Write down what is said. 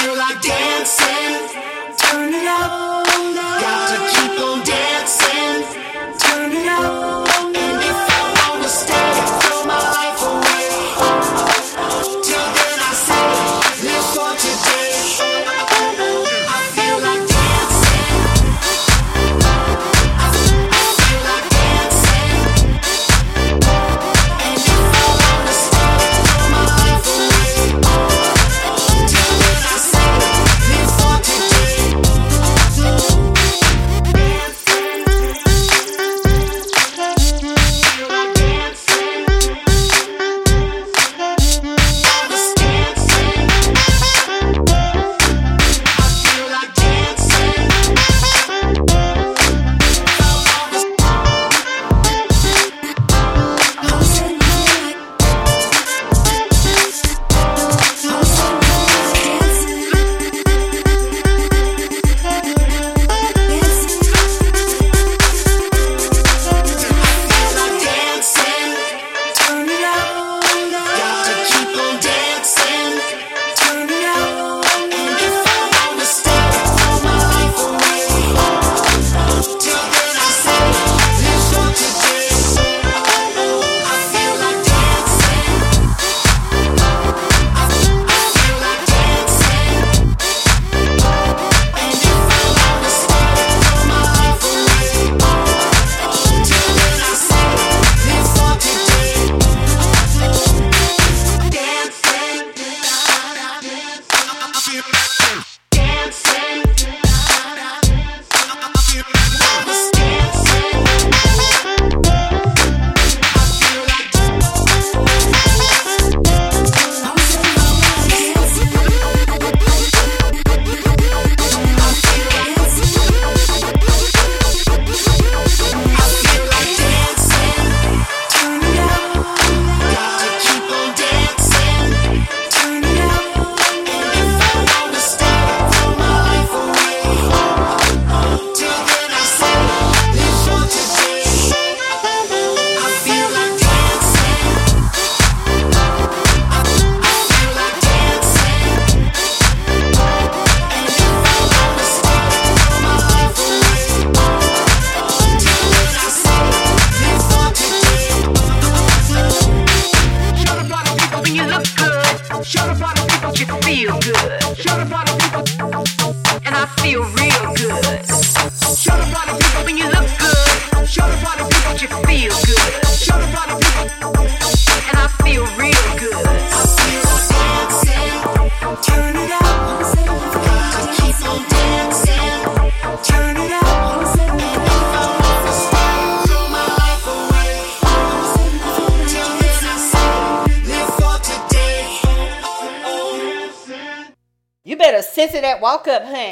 feel like dancing. Turn it up. Got to keep on dancing. Turn it up. And if I wanna stay, throw my life away. Till then I say, live for today. I feel like dancing. I feel like dancing. And if I wanna stay, throw my life away. Till then I say, live for today. Show the bottle people you feel good. Show the bottle people, and I feel real good. Show the bottle people when you look good. Show the bottle people you feel good. Show the bottle people, and I feel real good. I feel like dancing. Turn it up. Got to keep on dancing. Turn it up. And if I wanna stay, throw my life away. Till then I say, live for today. You better sense that walk up, honey.